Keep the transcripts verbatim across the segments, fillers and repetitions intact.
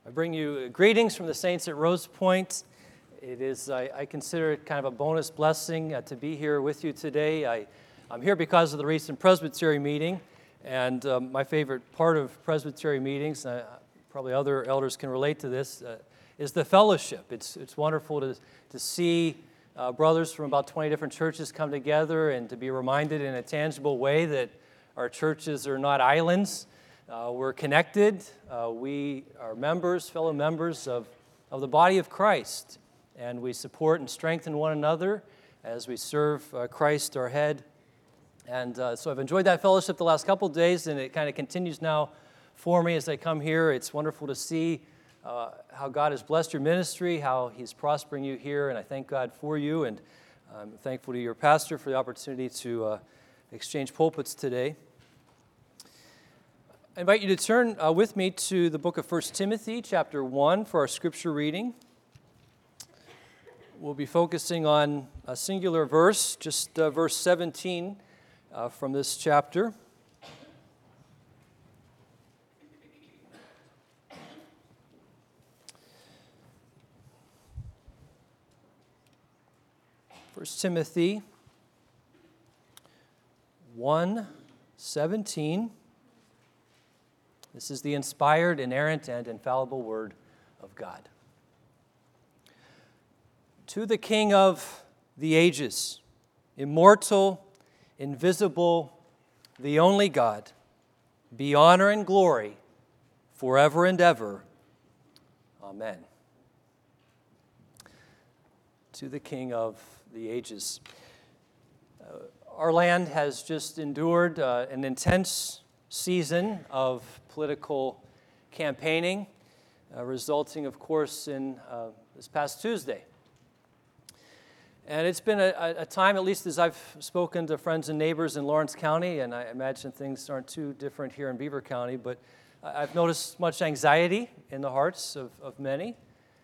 I bring you greetings from the saints at Rose Point. It is, I, I consider it kind of a bonus blessing uh, to be here with you today. I, I'm here because of the recent Presbytery meeting, and um, my favorite part of Presbytery meetings, uh, probably other elders can relate to this, uh, is the fellowship. It's, it's wonderful to, to see uh, brothers from about twenty different churches come together and to be reminded in a tangible way that our churches are not islands. Uh, we're connected. Uh, we are members, fellow members of, of the body of Christ, and we support and strengthen one another as we serve uh, Christ, our head. And uh, so I've enjoyed that fellowship the last couple of days, and it kind of continues now for me as I come here. It's wonderful to see uh, how God has blessed your ministry, how He's prospering you here, and I thank God for you, and I'm thankful to your pastor for the opportunity to uh, exchange pulpits today. I invite you to turn uh, with me to the book of First Timothy, chapter one, for our scripture reading. We'll be focusing on a singular verse, just uh, verse seventeen uh, from this chapter. First Timothy one seventeen. This is the inspired, inerrant, and infallible Word of God. To the King of the ages, immortal, invisible, the only God, be honor and glory forever and ever. Amen. To the King of the ages. Uh, our land has just endured uh, an intense season of political campaigning, uh, resulting, of course, in uh, this past Tuesday. And it's been a, a time, at least as I've spoken to friends and neighbors in Lawrence County, and I imagine things aren't too different here in Beaver County, but I've noticed much anxiety in the hearts of, of many.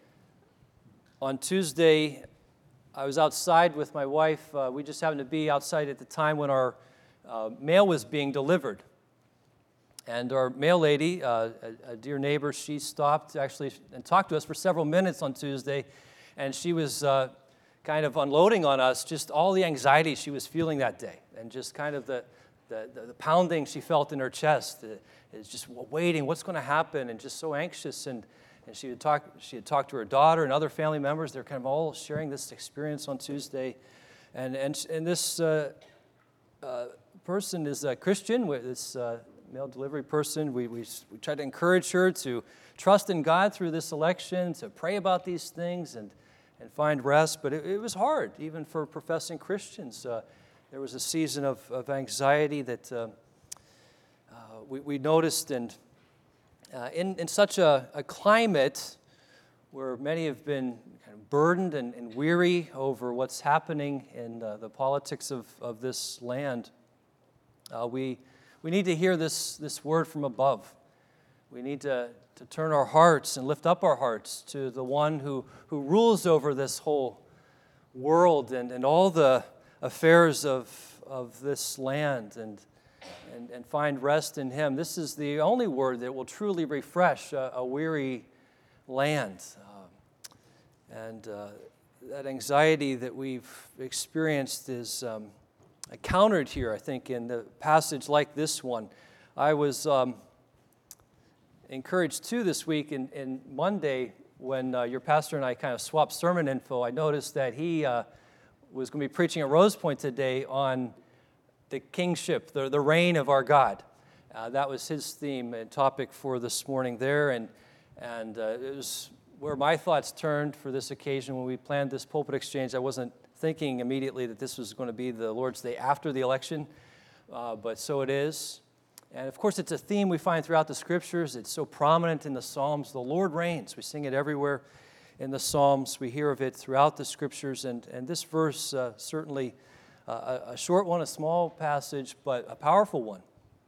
On Tuesday, I was outside with my wife. Uh, we just happened to be outside at the time when our uh, mail was being delivered. And our mail lady, uh, a, a dear neighbor, she stopped actually and talked to us for several minutes on Tuesday, and she was uh, kind of unloading on us just all the anxiety she was feeling that day, and just kind of the, the, the pounding she felt in her chest. It, it's just waiting, what's going to happen, and just so anxious. And, and she had talked she had talked to her daughter and other family members. They're kind of all sharing this experience on Tuesday. And, and, and this uh, uh, person is a Christian, this uh, mail delivery person. We, we, we try to encourage her to trust in God through this election, to pray about these things and, and find rest. But it, it was hard, even for professing Christians. Uh, there was a season of, of anxiety that uh, uh, we, we noticed. And uh, in, in such a, a climate where many have been kind of burdened and, and weary over what's happening in uh, the politics of, of this land, uh, we We need to hear this, this word from above. We need to, to turn our hearts and lift up our hearts to the one who, who rules over this whole world and, and all the affairs of, of this land and, and, and find rest in Him. This is the only word that will truly refresh a, a weary land. Um, and uh, that anxiety that we've experienced is Um, countered here, I think, in the passage like this one. I was um, encouraged, too, this week, in, in Monday, when uh, your pastor and I kind of swapped sermon info. I noticed that he uh, was going to be preaching at Rose Point today on the kingship, the, the reign of our God. Uh, that was his theme and topic for this morning there, and, and uh, it was where my thoughts turned for this occasion when we planned this pulpit exchange. I wasn't thinking immediately that this was going to be the Lord's Day after the election, uh, but so it is. And of course, it's a theme we find throughout the Scriptures. It's so prominent in the Psalms. The Lord reigns. We sing it everywhere in the Psalms. We hear of it throughout the Scriptures. And, and this verse, uh, certainly uh, a, a short one, a small passage, but a powerful one.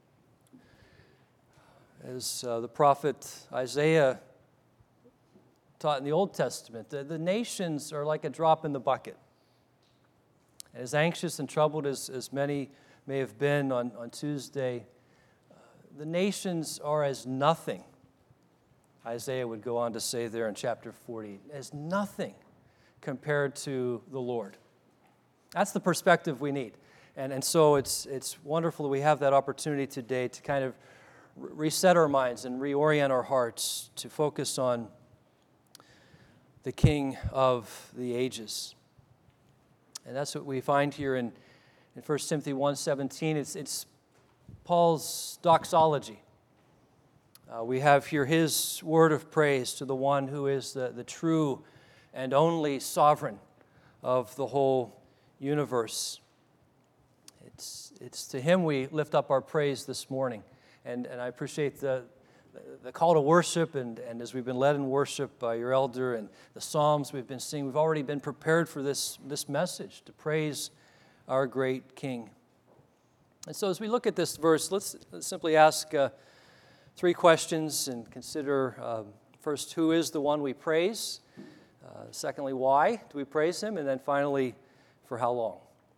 As uh, the prophet Isaiah taught in the Old Testament, the, the nations are like a drop in the bucket. As anxious and troubled as, as many may have been on, on Tuesday, uh, the nations are as nothing Isaiah would go on to say there in chapter forty, is nothing compared to the Lord. That's the perspective we need. And, and so it's, it's wonderful that we have that opportunity today to kind of reset our minds and reorient our hearts to focus on the King of the ages. And that's what we find here in, in First Timothy one seventeen. It's, it's Paul's doxology. Uh, we have here his word of praise to the one who is the, the true and only sovereign of the whole universe. It's, it's to him we lift up our praise this morning. And, and I appreciate the, the call to worship, and, and as we've been led in worship by your elder and the Psalms we've been singing, we've already been prepared for this, this message to praise our great King. And so as we look at this verse, let's, let's simply ask uh, three questions and consider, uh, first, who is the one we praise? Uh, secondly, why do we praise him? And then finally, for how long?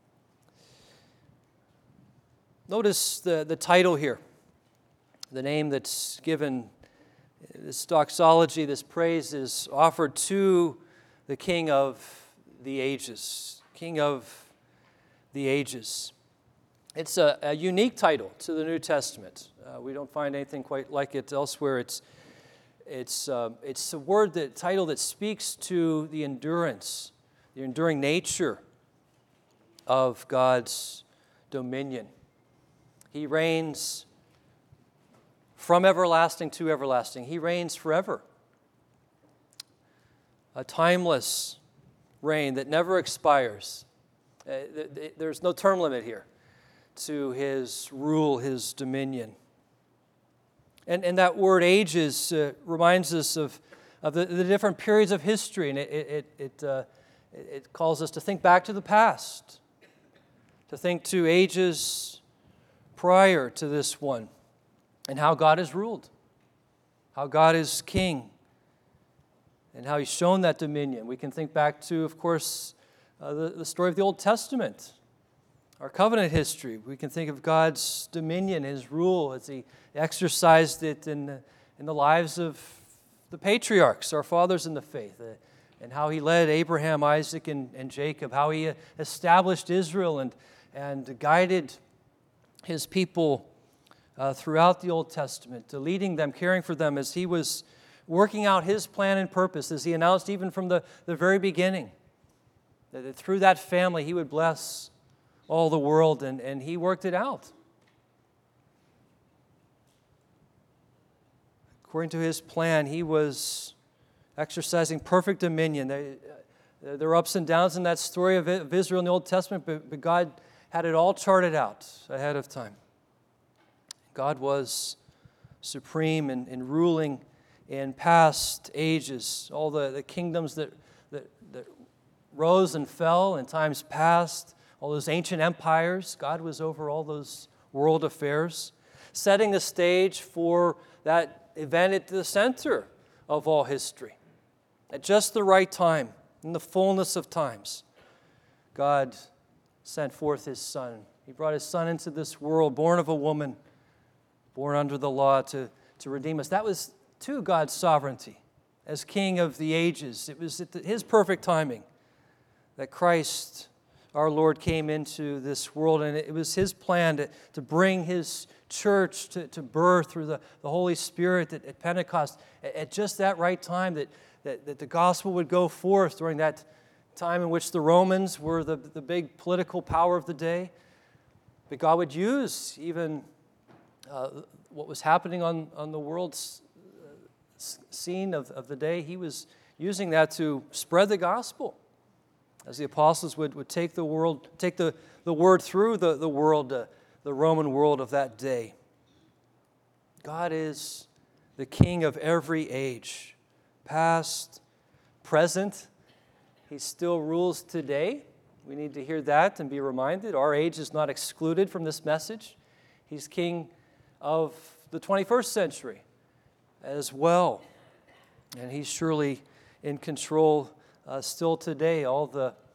Notice the, the title here, the name that's given. This doxology, this praise is offered to the King of the ages, King of the ages. It's a, a unique title to the New Testament. Uh, we don't find anything quite like it elsewhere. It's it's uh, it's a word, that title that speaks to the endurance, the enduring nature of God's dominion. He reigns from everlasting to everlasting. He reigns forever. A timeless reign that never expires. Uh, there's no term limit here to his rule, his dominion. And, and that word ages uh, reminds us of, of the, the different periods of history, and it, it, it, uh, it calls us to think back to the past, to think to ages prior to this one, and how God has ruled, how God is king, and how he's shown that dominion. We can think back to, of course, uh, the, the story of the Old Testament, our covenant history. We can think of God's dominion, his rule, as he exercised it in the, in the lives of the patriarchs, our fathers in the faith, uh, and how he led Abraham, Isaac, and, and Jacob, how he established Israel and, and guided his people uh, throughout the Old Testament, uh, leading them, caring for them as he was working out his plan and purpose, as he announced even from the, the very beginning, that, that through that family he would bless all the world, and, and he worked it out. According to his plan, he was exercising perfect dominion. There, there were ups and downs in that story of, of Israel in the Old Testament, but, but God had it all charted out ahead of time. God was supreme in, in ruling in past ages. All the, the kingdoms that, that, that rose and fell in times past, all those ancient empires, God was over all those world affairs, setting the stage for that event at the center of all history. At just the right time, in the fullness of times, God sent forth his Son. He brought his Son into this world, born of a woman, born under the law to, to redeem us. That was, too, God's sovereignty as King of the ages. It was at his perfect timing that Christ, our Lord, came into this world, and it was his plan to, to bring his church to, to birth through the, the Holy Spirit at, at Pentecost at, at just that right time, that, that, that the gospel would go forth during that time in which the Romans were the, the big political power of the day. But God would use even uh, what was happening on, on the world's scene of, of the day. He was using that to spread the gospel, as the apostles would, would take the world, take the, the word through the, the world, uh, the Roman world of that day. God is the King of every age, past, present. He still rules today. We need to hear that and be reminded. Our age is not excluded from this message. He's King of the twenty-first century as well. And he's surely in control uh, still today. All the, uh,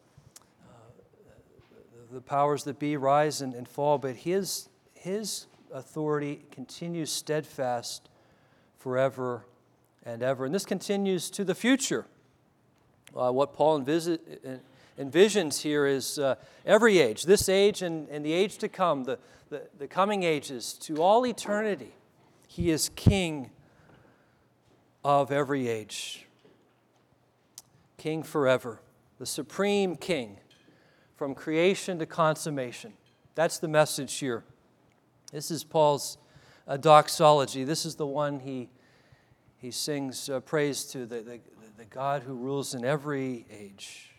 the powers that be rise and, and fall, but his, his authority continues steadfast forever and ever. And this continues to the future. Uh, what Paul envis- envisions here is uh, every age, this age and, and the age to come, the, the, the coming ages, to all eternity. He is King of every age. King forever, the supreme King from creation to consummation. That's the message here. This is Paul's uh, doxology. This is the one he, he sings uh, praise to, the, the, the God who rules in every age.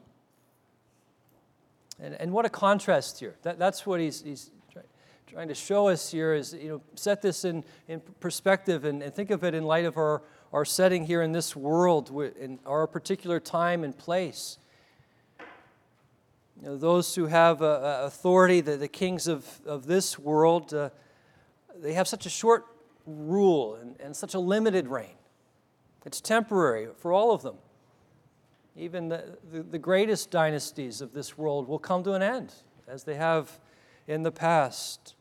And, and what a contrast here. That, that's what he's, he's try, trying to show us here is, you know, set this in, in perspective and, and think of it in light of our, our setting here in this world, in our particular time and place. You know, those who have uh, authority, the, the kings of, of this world, uh, they have such a short rule and, and such a limited reign. It's temporary for all of them. Even the, the, the greatest dynasties of this world will come to an end, as they have in the past.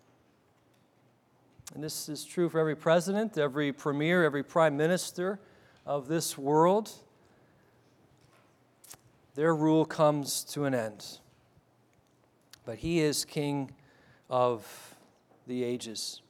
And this is true for every president, every premier, every prime minister of this world. Their rule comes to an end. But he is King of the ages.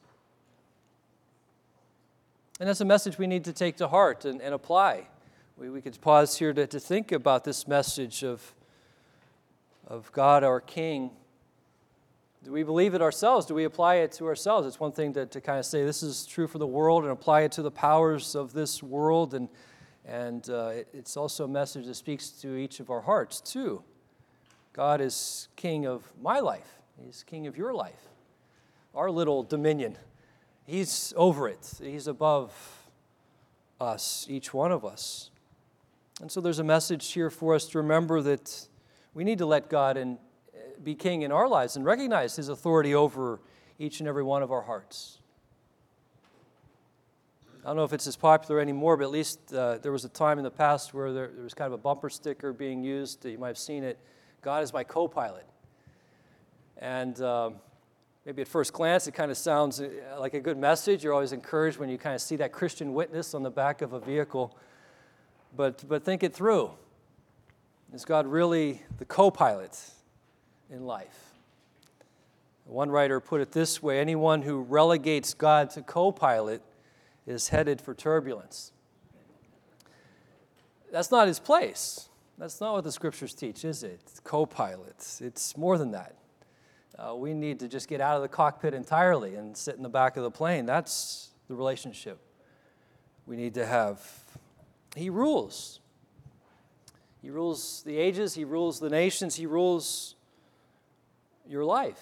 And that's a message we need to take to heart and, and apply. We, we could pause here to, to think about this message of, of God, our King. Do we believe it ourselves? Do we apply it to ourselves? It's one thing to, to kind of say this is true for the world and apply it to the powers of this world. And, and uh, it, it's also a message that speaks to each of our hearts, too. God is King of my life. He's King of your life. Our little dominion. He's over it. He's above us, each one of us. And so there's a message here for us to remember that we need to let God in, be king in our lives and recognize his authority over each and every one of our hearts. I don't know if it's as popular anymore, but at least uh, there was a time in the past where there, there was kind of a bumper sticker being used. You might have seen it. God is my co-pilot. And um, maybe at first glance it kind of sounds like a good message. You're always encouraged when you kind of see that Christian witness on the back of a vehicle. But, but think it through. Is God really the co-pilot in life? One writer put it this way: anyone who relegates God to co-pilot is headed for turbulence. That's not his place. That's not what the scriptures teach, is it? Co-pilot. It's more than that. Uh, we need to just get out of the cockpit entirely and sit in the back of the plane. That's the relationship we need to have. He rules. He rules the ages. He rules the nations. He rules your life.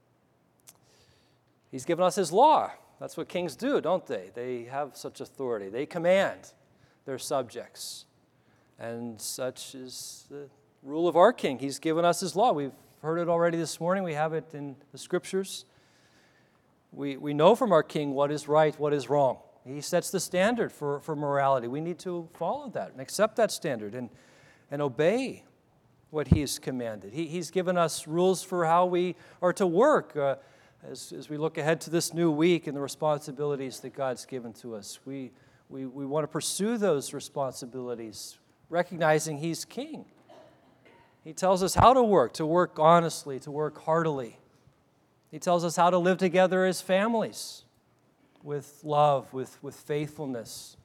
He's given us his law. That's what kings do, don't they? They have such authority. They command their subjects. And such is the rule of our king. He's given us his law. We've heard it already this morning. We have it in the scriptures. We, we know from our king what is right, what is wrong. He sets the standard for, for morality. We need to follow that and accept that standard and, and obey what he has commanded. He, he's given us rules for how we are to work uh, as, as we look ahead to this new week and the responsibilities that God's given to us. We, we, we want to pursue those responsibilities, recognizing he's king. He tells us how to work, to work honestly, to work heartily. He tells us how to live together as families, with love, with, with faithfulness,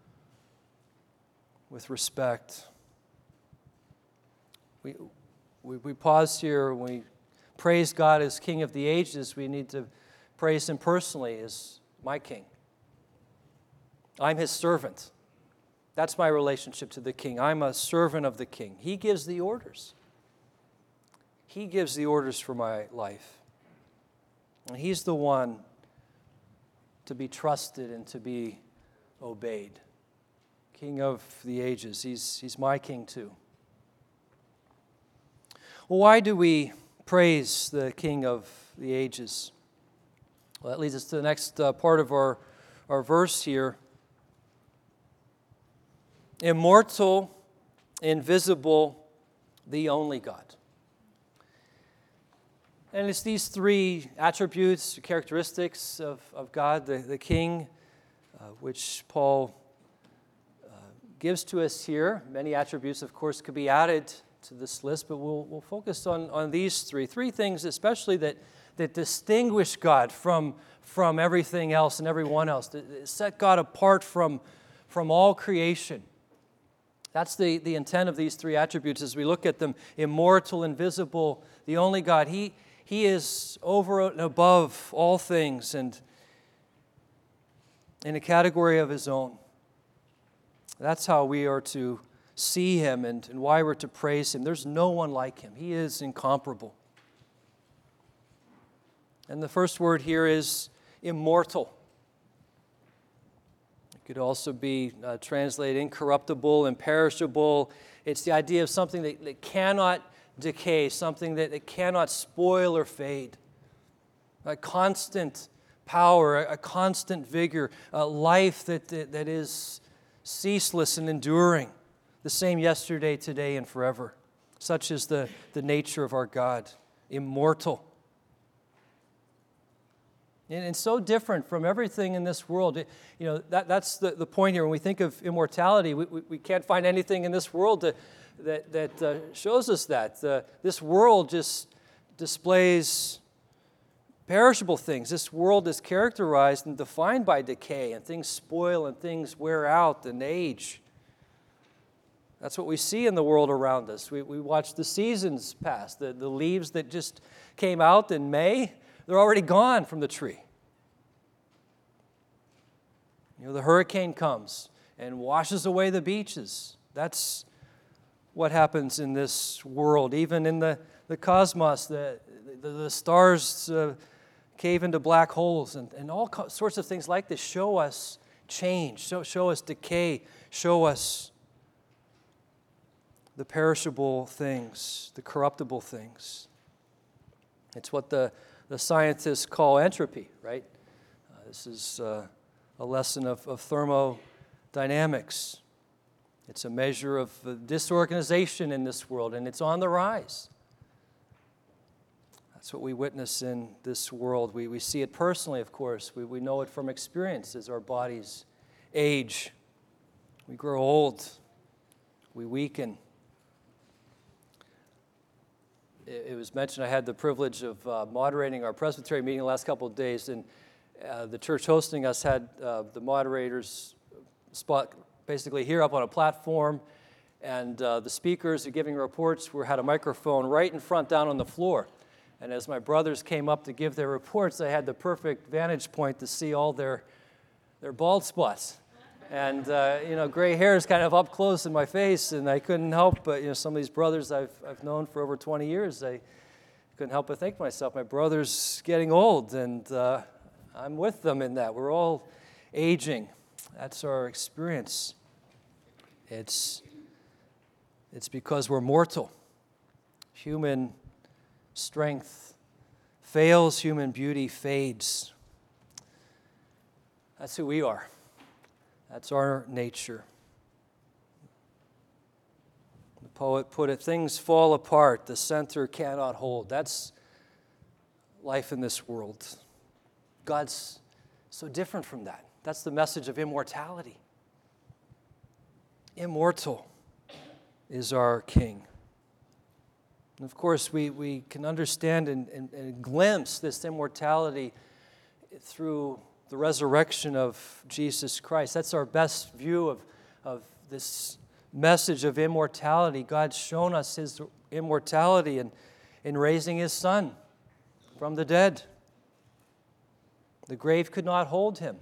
with respect. We, we, we pause here when we praise God as King of the ages. We need to praise him personally as my King. I'm his servant. That's my relationship to the King. I'm a servant of the King. He gives the orders. He gives the orders for my life. And he's the one to be trusted and to be obeyed. King of the ages. He's, he's my King too. Well, why do we praise the King of the ages? Well, that leads us to the next uh, part of our, our verse here. Immortal, invisible, the only God. And it's these three attributes, characteristics of, of God, the, the King, uh, which Paul gives to us here. Many attributes, of course, could be added to this list, but we'll, we'll focus on, on these three. Three things especially that, that distinguish God from, from everything else and everyone else, that set God apart from, from all creation. That's the, the intent of these three attributes as we look at them: immortal, invisible, the only God. He, he is over and above all things and in a category of his own. That's how we are to see him and, and why we're to praise him. There's no one like him. He is incomparable. And the first word here is immortal. It could also be uh, translated incorruptible, imperishable. It's the idea of something that, that cannot decay, something that, that cannot spoil or fade. A constant power, a, a constant vigor, a life that, that, that is ceaseless and enduring, the same yesterday, today, and forever. Such is the, the nature of our God, immortal. And, and so different from everything in this world. It, you know, that, that's the, the point here. When we think of immortality, we, we, we can't find anything in this world to, that, that uh, shows us that. Uh, this world just displays perishable things. This world is characterized and defined by decay, and things spoil and things wear out and age. That's what we see in the world around us. We, we watch the seasons pass. The, the leaves that just came out in May, they're already gone from the tree. You know, the hurricane comes and washes away the beaches. That's what happens in this world. Even in the, the cosmos, the, the, the stars uh, cave into black holes, and, and all co- sorts of things like this show us change, show, show us decay, show us the perishable things, the corruptible things. It's what the, the scientists call entropy, right? Uh, this is uh, a lesson of, of thermodynamics. It's a measure of uh, disorganization in this world, and it's on the rise. That's what we witness in this world. We, we see it personally, of course. We, we know it from experience as our bodies age. We grow old. We weaken. It, it was mentioned I had the privilege of uh, moderating our Presbytery meeting the last couple of days, and uh, the church hosting us had uh, the moderators spot basically here up on a platform, and uh, the speakers who are giving reports were had a microphone right in front down on the floor. And as my brothers came up to give their reports, I had the perfect vantage point to see all their, their bald spots. And, uh, you know, gray hair is kind of up close in my face, and I couldn't help but, you know, some of these brothers I've, I've known for over twenty years, I couldn't help but think to myself, my brother's getting old, and uh, I'm with them in that. We're all aging. That's our experience. It's, it's because we're mortal. Human strength fails, human beauty fades. That's who we are. That's our nature. The poet put it, things fall apart, the center cannot hold. That's life in this world. God's so different from that. That's the message of immortality. Immortal is our King. And of course, we, we can understand and, and, and glimpse this immortality through the resurrection of Jesus Christ. That's our best view of, of this message of immortality. God's shown us his immortality in, in raising his Son from the dead. The grave could not hold him.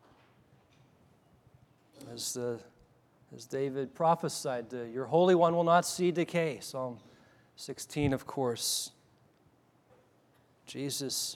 As, the, as David prophesied, uh, your Holy One will not see decay. Psalm sixteen, of course. Jesus,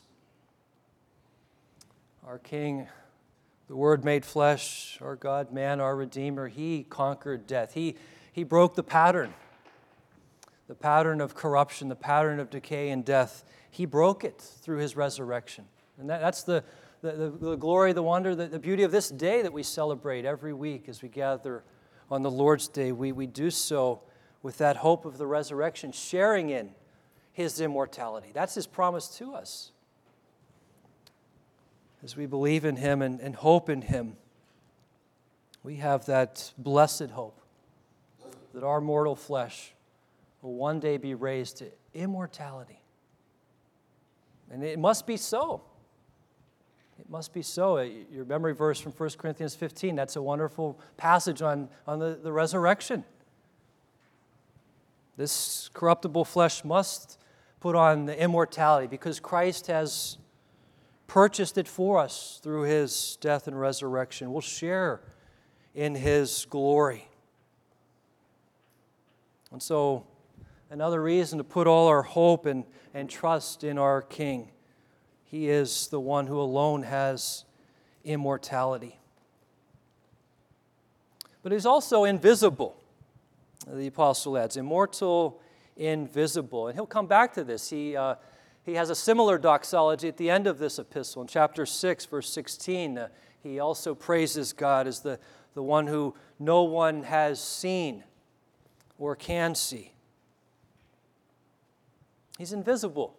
our King, the Word made flesh, our God, man, our Redeemer, he conquered death. He, he broke the pattern, the pattern of corruption, the pattern of decay and death. He broke it through his resurrection. And that, that's the, the, the, the glory, the wonder, the, the beauty of this day that we celebrate every week as we gather on the Lord's Day. We, we do so with that hope of the resurrection, sharing in his immortality. That's his promise to us. As we believe in him and, and hope in him, We have that blessed hope that our mortal flesh will one day be raised to immortality. And it must be so. It must be so. Your memory verse from First Corinthians fifteen, that's a wonderful passage on, on the, the resurrection. This corruptible flesh must put on the immortality because Christ has purchased it for us through his death and resurrection. We'll share in his glory. And so, another reason to put all our hope and, and trust in our King. He is the one who alone has immortality. But he's also invisible. The apostle adds, immortal, invisible. And he'll come back to this. He, uh, he has a similar doxology at the end of this epistle. In chapter six, verse sixteen, uh, he also praises God as the, the one who no one has seen or can see. He's invisible.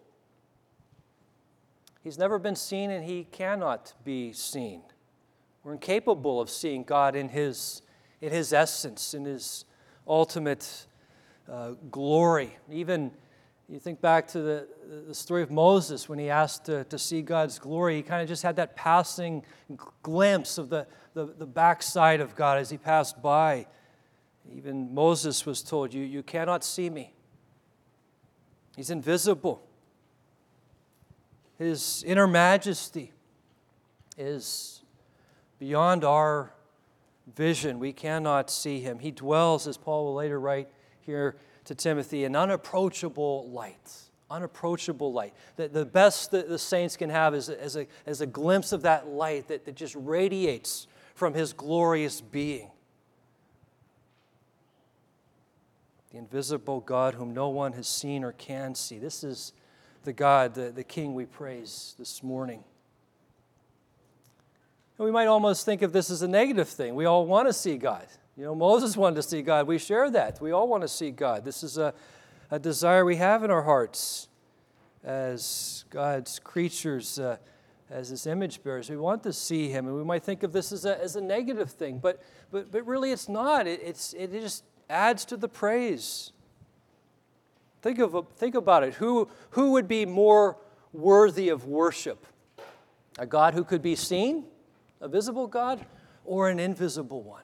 He's never been seen and he cannot be seen. We're incapable of seeing God in his, in his essence, in his ultimate uh, glory. Even you think back to the, the story of Moses when he asked to, to see God's glory, he kind of just had that passing glimpse of the, the, the backside of God as he passed by. Even Moses was told, you, you cannot see me. He's invisible. His inner majesty is beyond our vision. We cannot see him. He dwells, as Paul will later write here to Timothy, in unapproachable light. Unapproachable light. The, the best that the saints can have is, is, a, is a glimpse of that light that, that just radiates from his glorious being. The invisible God whom no one has seen or can see. This is the God, the, the King we praise this morning. And we might almost think of this as a negative thing. We all want to see God. You know, Moses wanted to see God. We share that. We all want to see God. This is a, a desire we have in our hearts as God's creatures, uh, as his image bearers. We want to see him, and we might think of this as a, as a negative thing, but, but, but really it's not. It, it's, it just adds to the praise. Think of think about it. Who, who would be more worthy of worship? A God who could be seen, a visible God, or an invisible one?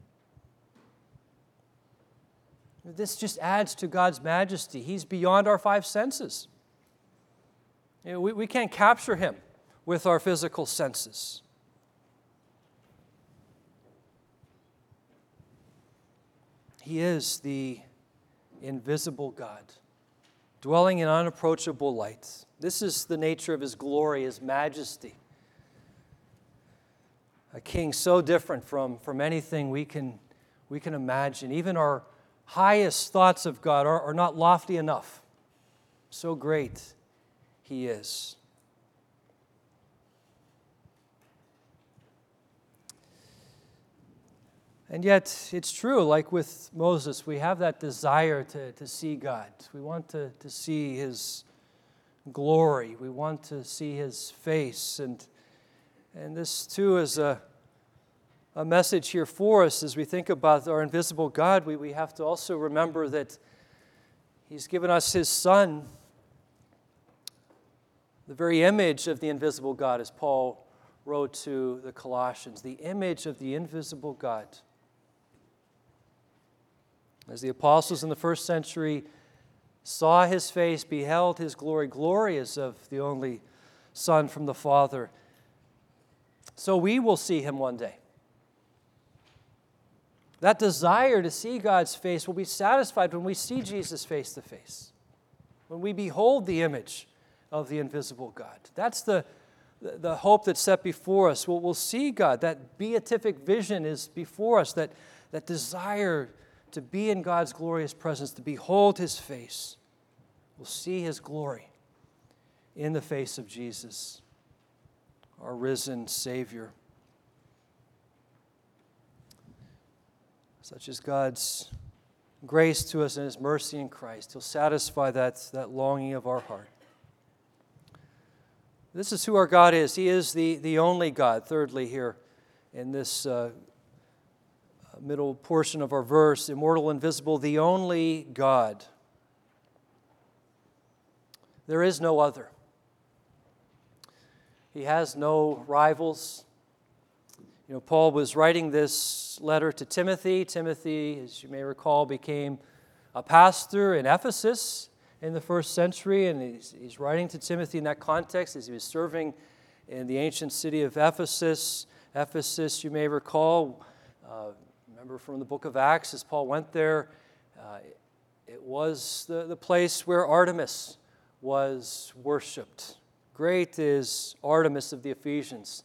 This just adds to God's majesty. He's beyond our five senses. You know, we, we can't capture him with our physical senses. He is the invisible God, dwelling in unapproachable light. This is the nature of his glory, his majesty. A king so different from, from anything we can, we can imagine. Even our highest thoughts of God are, are not lofty enough. So great he is. And yet, it's true, like with Moses, we have that desire to, to see God. We want to, to see his glory. We want to see his face. And, and this, too, is a, a message here for us as we think about our invisible God. We, we have to also remember that he's given us his Son, the very image of the invisible God, as Paul wrote to the Colossians, the image of the invisible God. As the apostles in the first century saw his face, beheld his glory, glory is of the only Son from the Father, so we will see him one day. That desire to see God's face will be satisfied when we see Jesus face to face, when we behold the image of the invisible God. That's the, the hope that's set before us. We'll, we'll see God. That beatific vision is before us, that, that desire to be in God's glorious presence, to behold his face. We'll see his glory in the face of Jesus, our risen Savior. Such is God's grace to us and his mercy in Christ. He'll satisfy that, that longing of our heart. This is who our God is. He is the, the only God, thirdly, here in this uh, middle portion of our verse, immortal, invisible, the only God. There is no other. He has no rivals. You know, Paul was writing this letter to Timothy. Timothy, as you may recall, became a pastor in Ephesus in the first century, and he's, he's writing to Timothy in that context as he was serving in the ancient city of Ephesus. Ephesus, you may recall, uh, remember from the book of Acts, as Paul went there, uh, it was the, the place where Artemis was worshipped. Great is Artemis of the Ephesians.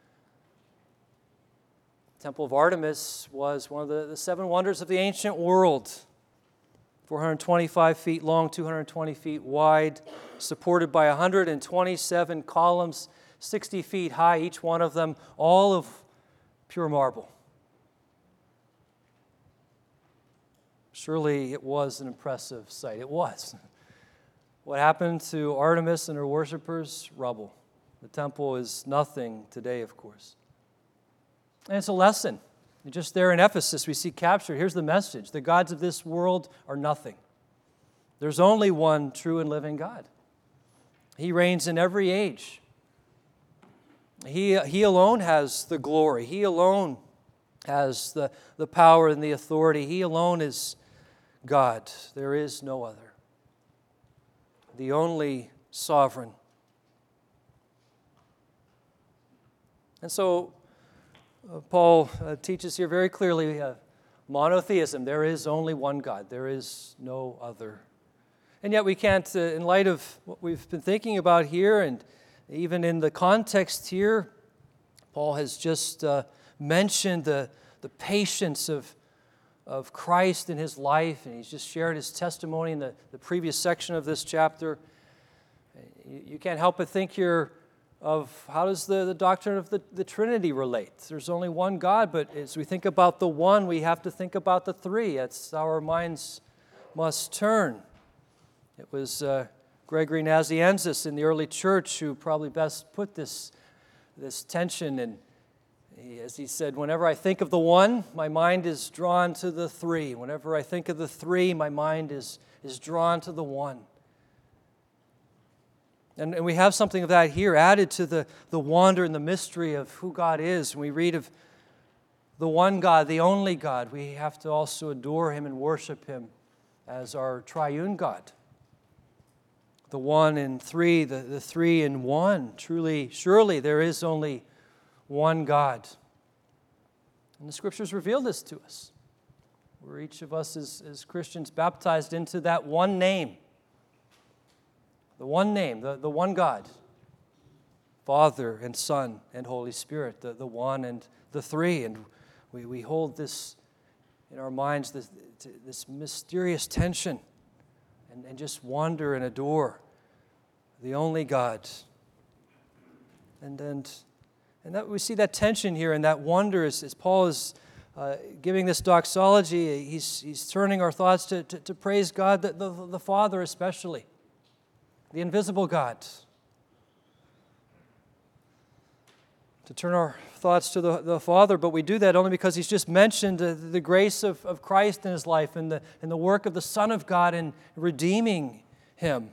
The Temple of Artemis was one of the, the seven wonders of the ancient world. four hundred twenty-five feet long, two hundred twenty feet wide, supported by one hundred twenty-seven columns, sixty feet high, each one of them, all of pure marble. Surely it was an impressive sight. It was. What happened to Artemis and her worshipers? Rubble. The temple is nothing today, of course. And it's a lesson. And just there in Ephesus, we see captured. Here's the message. The gods of this world are nothing. There's only one true and living God. He reigns in every age. He, he alone has the glory. He alone has the, the power and the authority. He alone is God. There is no other. The only sovereign. And so, uh, Paul uh, teaches here very clearly uh, monotheism. There is only one God. There is no other. And yet we can't, uh, in light of what we've been thinking about here, and even in the context here, Paul has just uh, mentioned the, the patience of, of Christ in his life, and he's just shared his testimony in the, the previous section of this chapter. You, you can't help but think here of how does the, the doctrine of the, the Trinity relate? There's only one God, but as we think about the one, we have to think about the three. That's how our minds must turn. It was uh, Gregory Nazianzus in the early church who probably best put this, this tension. And he, as he said, whenever I think of the one, my mind is drawn to the three. Whenever I think of the three, my mind is, is drawn to the one. And, and we have something of that here added to the, the wonder and the mystery of who God is. When we read of the one God, the only God, we have to also adore Him and worship Him as our triune God. The one in three, the, the three in one. Truly, surely there is only one God. And the Scriptures reveal this to us. We're each of us as, as Christians baptized into that one name. The one name, the, the one God. Father and Son and Holy Spirit, the, the one and the three. And we, we hold this in our minds, this, this mysterious tension. And, and just wonder and adore the only God. And and, and that we see that tension here and that wonder as, as Paul is uh, giving this doxology. He's, he's turning our thoughts to, to, to praise God, the, the, the Father especially, the invisible God. To turn our thoughts to the, the Father, but we do that only because he's just mentioned the, the grace of, of Christ in his life and the, and the work of the Son of God in redeeming him.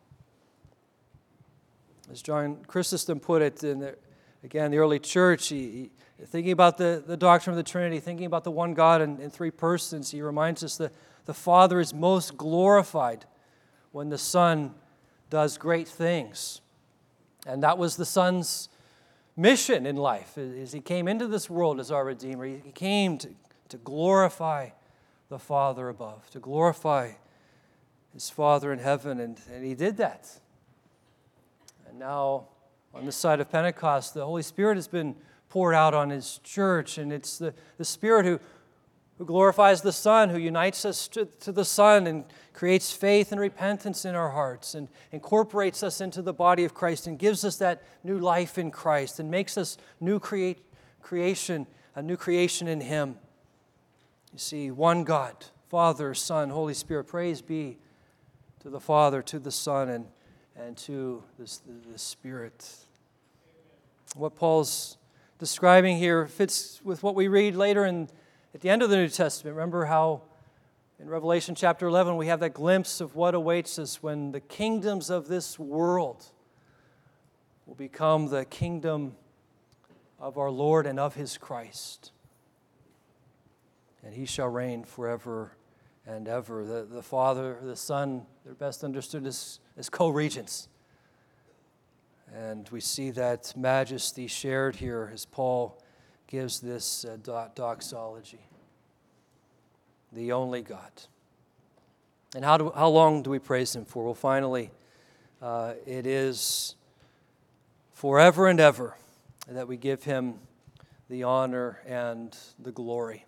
As John Chrysostom put it, in the, again, the early church, he, he, thinking about the, the doctrine of the Trinity, thinking about the one God in, in three persons, he reminds us that the Father is most glorified when the Son does great things. And that was the Son's mission in life, as he came into this world as our Redeemer. He came to, to glorify the Father above, to glorify his Father in heaven, and, and he did that. And now, on the side of Pentecost, the Holy Spirit has been poured out on his church, and it's the, the Spirit who, who glorifies the Son, who unites us to, to the Son and creates faith and repentance in our hearts and incorporates us into the body of Christ and gives us that new life in Christ and makes us new create, creation, a new creation in Him. You see, one God, Father, Son, Holy Spirit. Praise be to the Father, to the Son, and, and to the, the, the Spirit. What Paul's describing here fits with what we read later in At the end of the New Testament, remember how in Revelation chapter eleven we have that glimpse of what awaits us when the kingdoms of this world will become the kingdom of our Lord and of His Christ. And He shall reign forever and ever. The, the Father, the Son, they're best understood as, as co-regents. And we see that majesty shared here as Paul gives this uh, doxology. The only God. And how, do, how long do we praise Him for? Well, finally, uh, it is forever and ever that we give Him the honor and the glory.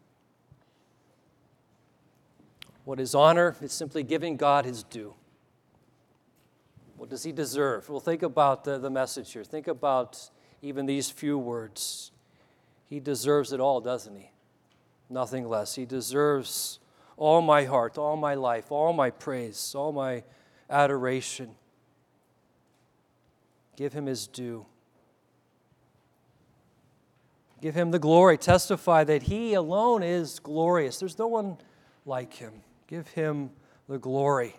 What is honor? It's simply giving God His due. What does He deserve? Well, think about the, the message here. Think about even these few words. He deserves it all, doesn't He? Nothing less. He deserves all my heart, all my life, all my praise, all my adoration. Give Him His due. Give Him the glory. Testify that He alone is glorious. There's no one like Him. Give Him the glory.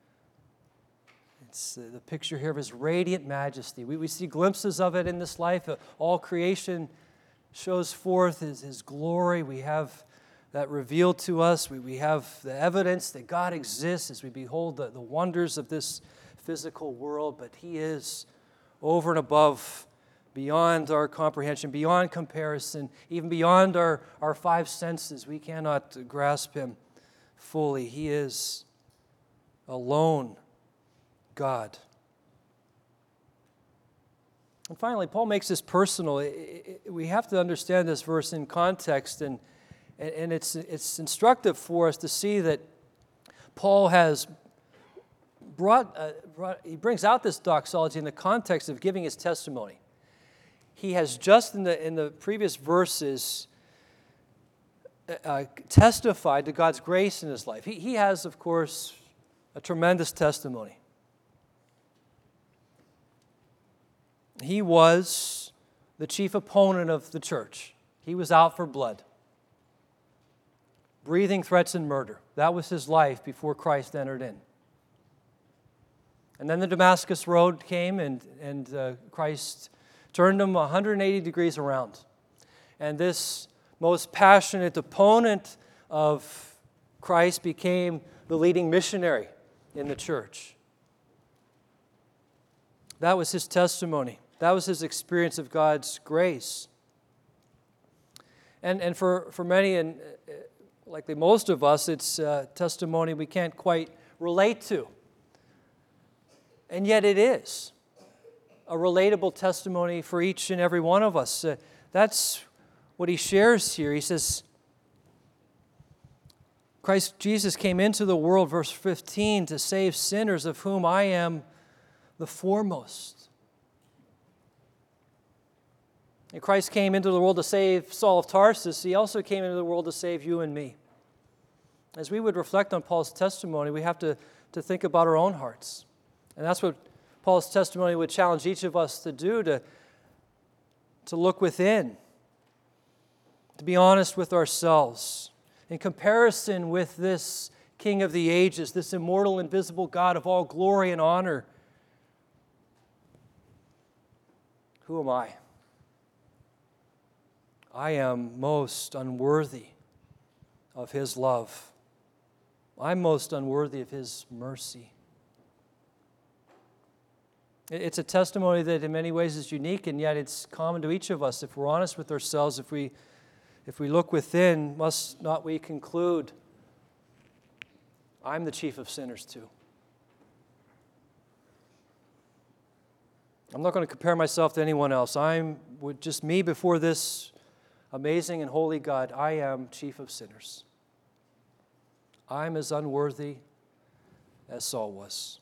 It's the picture here of His radiant majesty. We, we see glimpses of it in this life. All creation shows forth His, His glory. We have that revealed to us. We, we have the evidence that God exists as we behold the, the wonders of this physical world. But He is over and above, beyond our comprehension, beyond comparison, even beyond our, our five senses. We cannot grasp Him fully. He is alone God. And finally, Paul makes this personal. We have to understand this verse in context, and, and it's, it's instructive for us to see that Paul has brought, uh, brought, he brings out this doxology in the context of giving his testimony. He has just in the, in the previous verses uh, testified to God's grace in his life. He, he has, of course, a tremendous testimony. He was the chief opponent of the church. He was out for blood, breathing threats and murder. That was his life before Christ entered in. And then the Damascus Road came, and, and uh, Christ turned him one hundred eighty degrees around. And this most passionate opponent of Christ became the leading missionary in the church. That was his testimony. That was his experience of God's grace. And, and for, for many, and likely most of us, it's a testimony we can't quite relate to. And yet it is a relatable testimony for each and every one of us. Uh, that's what he shares here. He says, Christ Jesus came into the world, verse fifteen, to save sinners, of whom I am the foremost. And Christ came into the world to save Saul of Tarsus. He also came into the world to save you and me. As we would reflect on Paul's testimony, we have to, to think about our own hearts. And that's what Paul's testimony would challenge each of us to do, to, to look within, to be honest with ourselves. In comparison with this King of the ages, this immortal, invisible God of all glory and honor, who am I? I am most unworthy of His love. I'm most unworthy of His mercy. It's a testimony that in many ways is unique, and yet it's common to each of us. If we're honest with ourselves, if we, if we look within, must not we conclude, I'm the chief of sinners too. I'm not going to compare myself to anyone else. I'm with just me before this amazing and holy God. I am chief of sinners. I'm as unworthy as Saul was.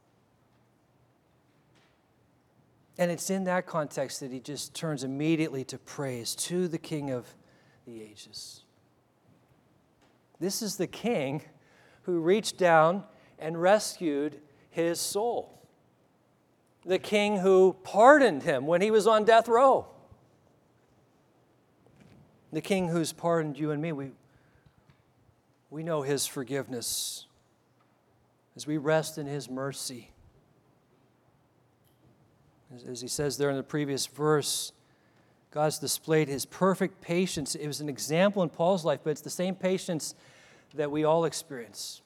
And it's in that context that he just turns immediately to praise to the King of the ages. This is the King who reached down and rescued his soul. The King who pardoned him when he was on death row. The King who's pardoned you and me, we, we know his forgiveness as we rest in his mercy. As, as he says there in the previous verse, God's displayed his perfect patience. It was an example in Paul's life, but it's the same patience that we all experience.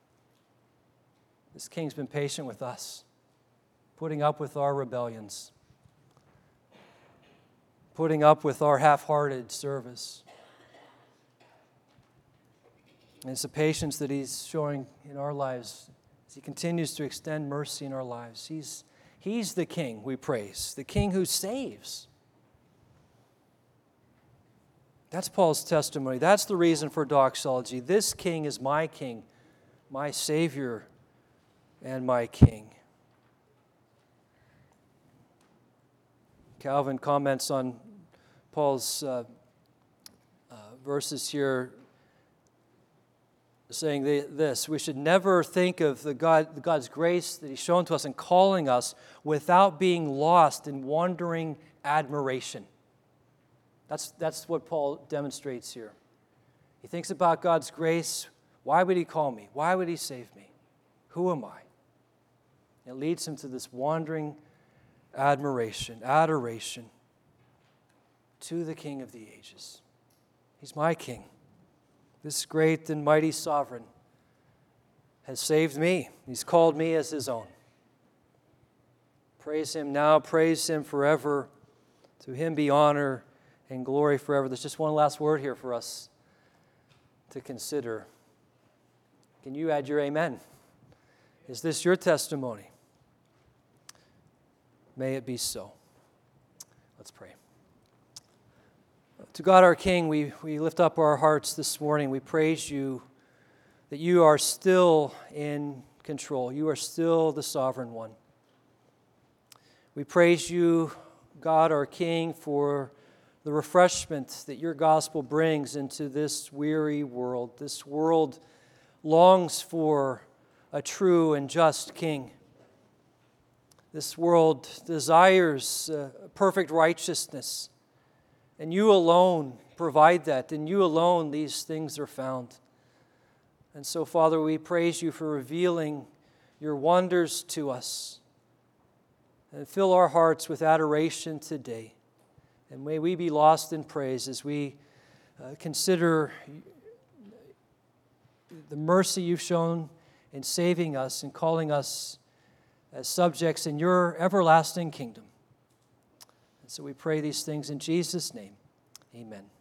This King's been patient with us, putting up with our rebellions, putting up with our half-hearted service. And it's the patience that he's showing in our lives as he continues to extend mercy in our lives. He's, he's the King we praise, the King who saves. That's Paul's testimony. That's the reason for doxology. This King is my King, my Savior, and my King. Calvin comments on Paul's uh, uh, verses here, saying this: we should never think of the God, God's grace that he's shown to us in calling us without being lost in wondering admiration. That's, that's what Paul demonstrates here. He thinks about God's grace. Why would he call me? Why would he save me? Who am I? It leads him to this wandering admiration, adoration to the King of the ages. He's my King. This great and mighty sovereign has saved me. He's called me as his own. Praise him now, praise him forever. To him be honor and glory forever. There's just one last word here for us to consider. Can you add your amen? Is this your testimony? May it be so. Let's pray. To God our King, we, we lift up our hearts this morning. We praise you that you are still in control. You are still the sovereign one. We praise you, God our King, for the refreshment that your gospel brings into this weary world. This world longs for a true and just King. This world desires uh, perfect righteousness, and you alone provide that. In you alone these things are found. And so, Father, we praise you for revealing your wonders to us. And fill our hearts with adoration today. And may we be lost in praise as we uh, consider the mercy you've shown in saving us and calling us as subjects in your everlasting kingdom. And so we pray these things in Jesus' name. Amen.